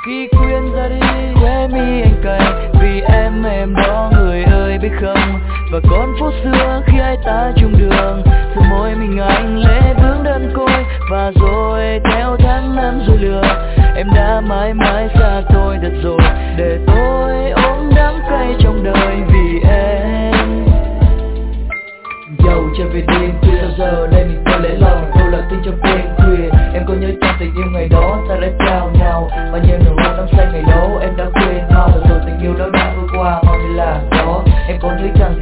khi quên ra đi. Khóe mi anh cay vì em đó người ơi biết không. Và còn phút xưa khi hai ta chung đường, từ môi mình anh lệ vướng đơn côi. Và rồi theo tháng năm rồi lừa, em đã mãi mãi xa tôi thật rồi. Để tôi ôm đắng cay trong đời vì em. Dầu trở về đêm khuya sao giờ đây mình tôi lấy lòng. Tôi là tin trong đêm khuya. Em có nhớ trong tình yêu ngày đó ta đã trao nhau bao nhiêu nụ hôn năm xanh ngày đó. Em đã quên mau rồi tình yêu đó đã vượt qua mau như là gió. Em có nhớ rằng